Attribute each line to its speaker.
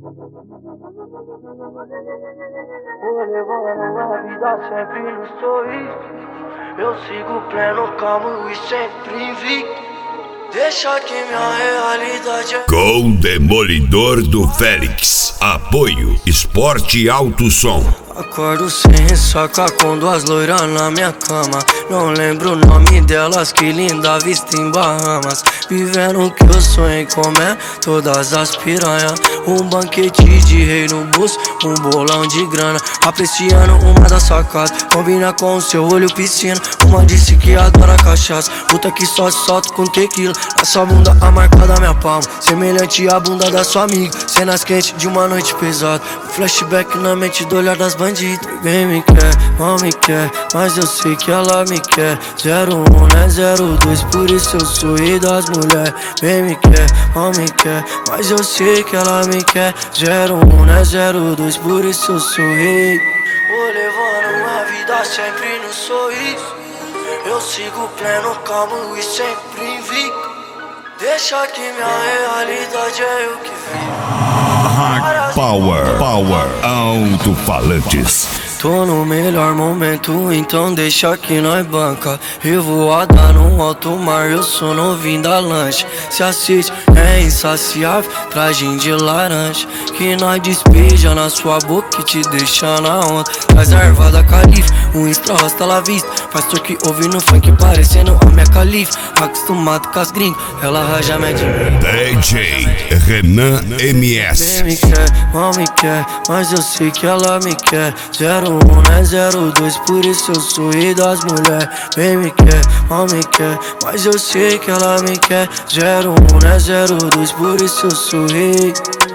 Speaker 1: Vou levando a vida sempre no sorriso. Eu sigo pleno, calmo e sempre invicto. Deixa que minha realidade é
Speaker 2: Com Demolidor do Félix. Apoio Esporte Alto Som.
Speaker 1: Acordo sem ressaca com duas loiras na minha cama. Não lembro o nome delas, que linda vista em Bahamas. Vivendo o que eu sonhei comer, todas as piranhas. Um banquete de rei no bolso, um bolão de grana. Apreciando uma das sacadas, combina com o seu olho piscina. Uma disse que adora cachaça, puta que só solta com tequila. A sua bunda a marca da minha palma, semelhante à bunda da sua amiga. Cenas quentes de uma noite pesada, um flashback na mente do olhar das bandidas. Ninguém me quer, mal me quer, mas eu sei que ela me quer. 01 não é 02, por isso eu sou rei das mulheres. Bem me quer, mal me quer, mas eu sei que ela me quer. 01 não é 02, por isso eu sou rei. Vou levando uma vida sempre no sorriso. Eu sigo pleno, calmo e sempre invicto. Deixa que minha realidade é eu que vi.
Speaker 2: Power Alto-Falantes.
Speaker 1: Tô no melhor momento, então deixa que nós banca. Revoada no alto mar, eu sou novinho da lancha. Se assiste, é insaciável, tragem de laranja. Que nós despeja na sua boca e te deixa na onda. Traz a erva da califa, um extra rosta la vista. Pastor que ouve no funk parecendo a minha califa. Acostumado com as gringas, ela raja minha
Speaker 2: DJ Renan MS.
Speaker 1: Bem me quer, mal me quer, mas eu sei que ela me quer. 01 não é 02, por isso eu sou rei das mulheres. Bem me quer, mal me quer, mas eu sei que ela me quer. 01 não é 02, por isso eu sou rei.